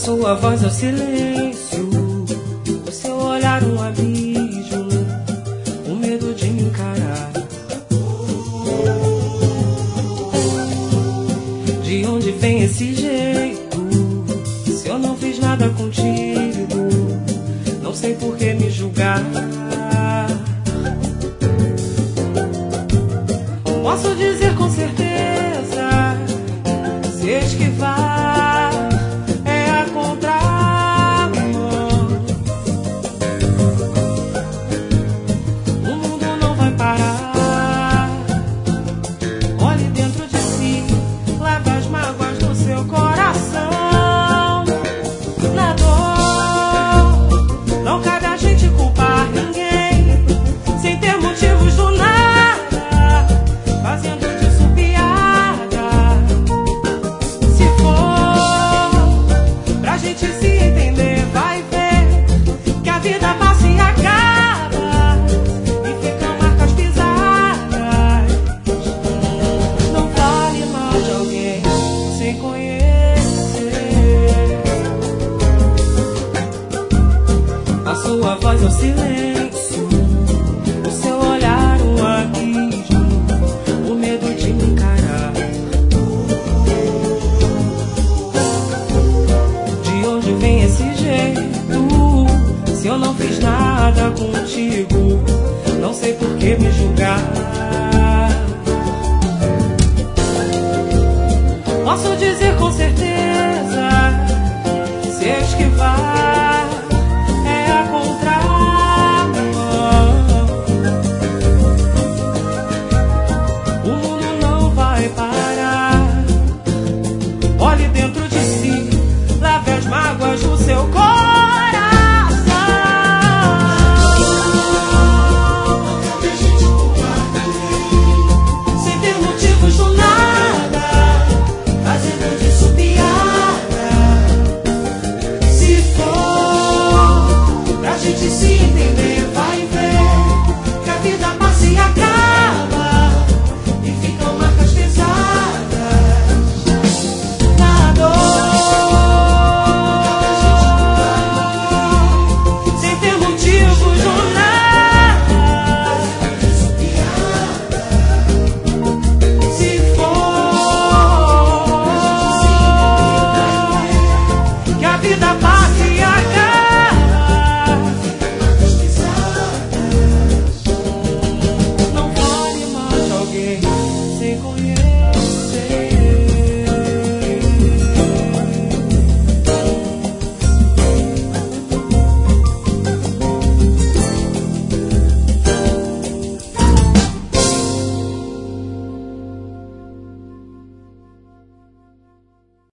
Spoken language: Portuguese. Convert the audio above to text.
sua voz é o silêncio, o seu olhar um abismo, o medo de me encarar. De onde vem esse jeito? Se eu não fiz nada contigo, não sei por que me julgar. Posso dizer com certeza, se esquivar é a contramão. O mundo não vai parar. Olhe dentro de si, lave as mágoas do seu coração. Na dor, não cabe a gente culpar ninguém, sem ter motivos do nada, fazendo disso piada. Se for pra gente se entender, vai ver que a vida passa e acaba, e ficam marcas pisadas. Não fale mal de alguém sem conhecer. A sua voz é o silêncio, o seu olhar um abismo, o medo de me encarar. De onde vem esse jeito? Se eu não fiz nada contigo, não sei por que me julgar. Posso dizer com certeza, se esquivar é a contramão. O mundo não vai parar. Olhe dentro de si, lave as mágoas do seu coração. Sem ter motivos do nada, fazendo disso piada. Se for pra gente se entender, vai ver que a vida passa e acaba, e ficam marcas pesadas. Na dor, sem ter motivos do nada. Se for que a vida